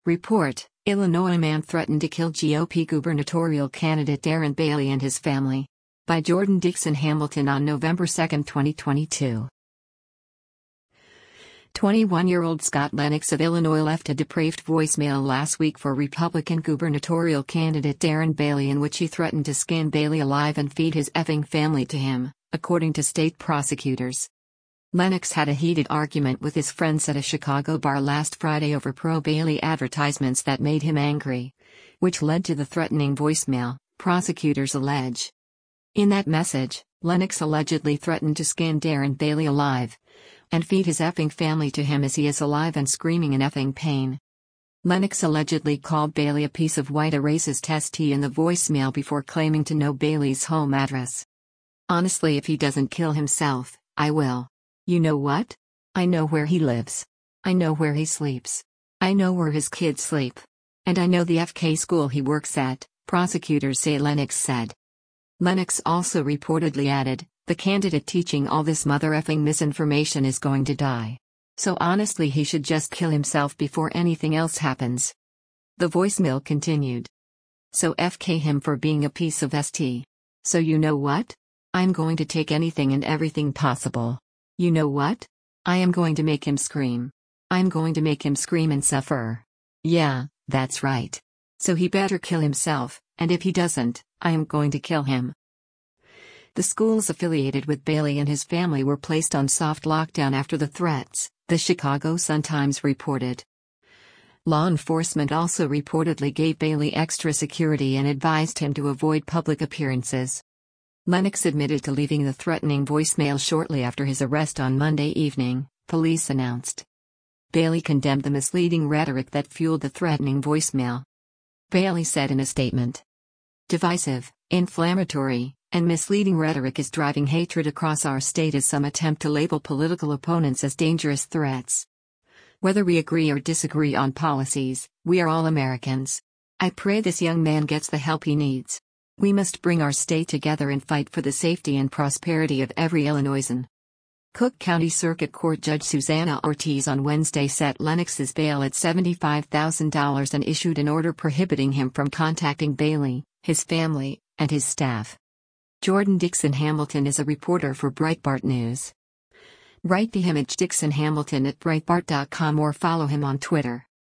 Report: Illinois man threatened to kill GOP gubernatorial candidate Darren Bailey and his family. By Jordan Dixon Hamilton on November 2, 2022. 21-year-old Scott Lennox of Illinois left a depraved voicemail last week for Republican gubernatorial candidate Darren Bailey in which he threatened to skin Bailey alive and feed his effing family to him, according to state prosecutors. Lennox had a heated argument with his friends at a Chicago bar last Friday over pro-Bailey advertisements that made him angry, which led to the threatening voicemail, prosecutors allege. In that message, Lennox allegedly threatened to skin Darren Bailey alive and feed his effing family to him as he is alive and screaming in effing pain. Lennox allegedly called Bailey a piece of white, a racist ST in the voicemail before claiming to know Bailey's home address. Honestly, if he doesn't kill himself, I will. You know what? I know where he lives. I know where he sleeps. I know where his kids sleep. And I know the FK school he works at, prosecutors say Lennox said. Lennox also reportedly added, the candidate teaching all this mother effing misinformation is going to die. So honestly, he should just kill himself before anything else happens. The voicemail continued. So FK him for being a piece of ST. So you know what? I'm going to take anything and everything possible. You know what? I am going to make him scream. I'm going to make him scream and suffer. Yeah, that's right. So he better kill himself, and if he doesn't, I am going to kill him. The schools affiliated with Bailey and his family were placed on soft lockdown after the threats, the Chicago Sun-Times reported. Law enforcement also reportedly gave Bailey extra security and advised him to avoid public appearances. Lennox admitted to leaving the threatening voicemail shortly after his arrest on Monday evening, police announced. Bailey condemned the misleading rhetoric that fueled the threatening voicemail. Bailey said in a statement, divisive, inflammatory, and misleading rhetoric is driving hatred across our state as some attempt to label political opponents as dangerous threats. Whether we agree or disagree on policies, we are all Americans. I pray this young man gets the help he needs. We must bring our state together and fight for the safety and prosperity of every Illinoisan. Cook County Circuit Court Judge Susanna Ortiz on Wednesday set Lennox's bail at $75,000 and issued an order prohibiting him from contacting Bailey, his family, and his staff. Jordan Dixon Hamilton is a reporter for Breitbart News. Write the image Dixon Hamilton at Breitbart.com or follow him on Twitter.